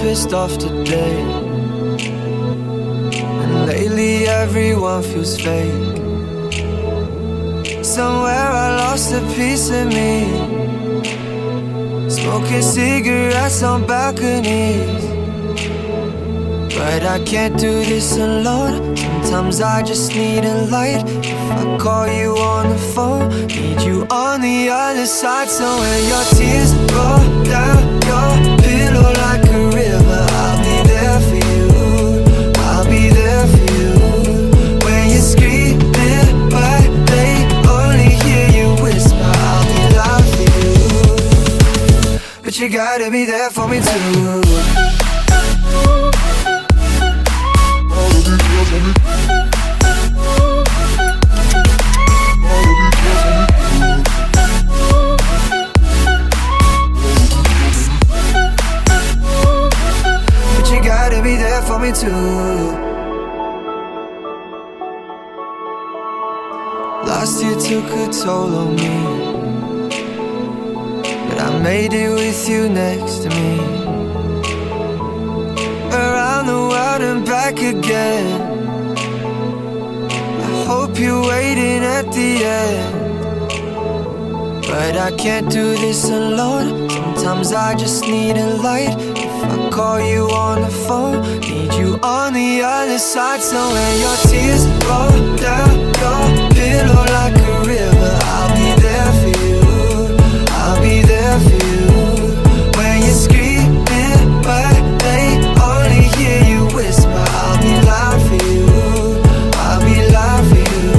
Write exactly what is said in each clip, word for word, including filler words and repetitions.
pissed off today, and lately everyone feels fake. Somewhere I lost a piece of me, smoking cigarettes on balconies. But I can't do this alone. Sometimes I just need a light. If I call you on the phone, need you on the other side. So when your tears roll down your pillow like a river, I'll be there for you, I'll be there for you. When you're screaming but they only hear you whisper, I'll be loud for you. But you gotta be there for me too. Be there for me too. Last year took a toll on me, but I made it with you next to me. Around the world and back again. I hope you're waiting at the end, but I can't do this alone. Sometimes I just need a light. I call you on the phone, need you on the other side. So when your tears roll down your pillow like a river, I'll be there for you, I'll be there for you. When you're screaming but they only hear you whisper, I'll be loud for you, I'll be loud for you.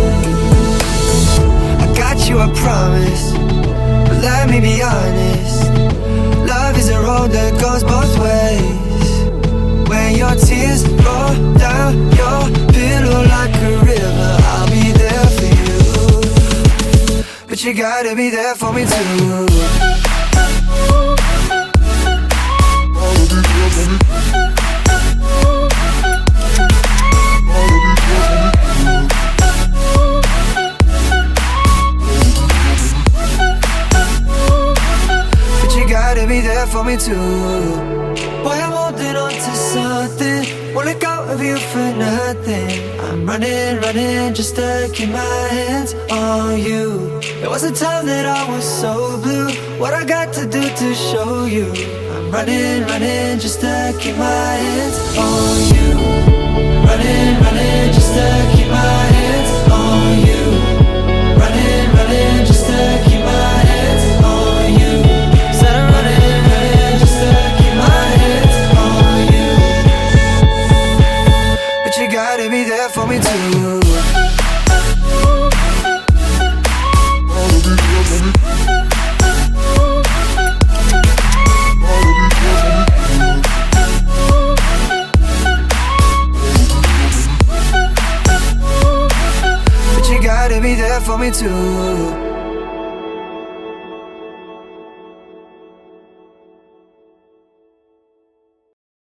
I got you, I promise, but let me be honest. Love is a road that goes both ways. When your tears roll down your pillow like a river, I'll be there for you. But you gotta be there for me too. Be there for me too. Boy, I'm holding on to something, won't let go of you for nothing. I'm running, running just to keep my hands on you. There was a time that I was so blue. What I got to do to show you? I'm running, running just to keep my hands on you. Running, running just to keep my hands on you. Running, running just to keep my hands on you. Said I'm running. You gotta be there for me too. But you gotta be there for me too.